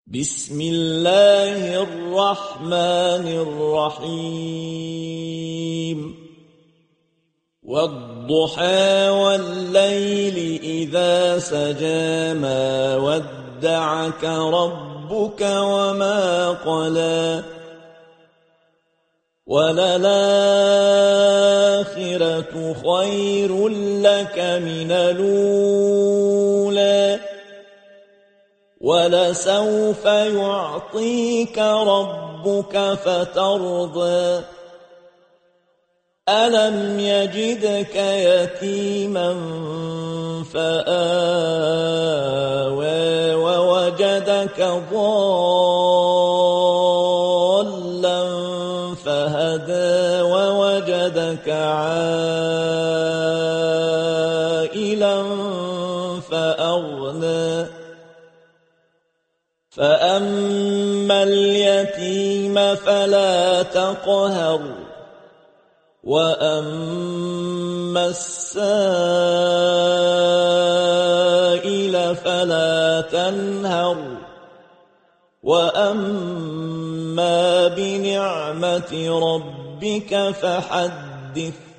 بسم الله الرحمن الرحيم والضحى والليل إذا سجى ما ودعك ربك وما قلى وللآخرة خير لك من الأولى ولسوف يعطيك ربك فترضى ألم يجدك يتيما فآوى ووجدك ضالا فهدى ووجدك عائلا فأغنى فأما اليتيم فلا تقهر وأما السائل فلا تنهر وأما بنعمة ربك فحدث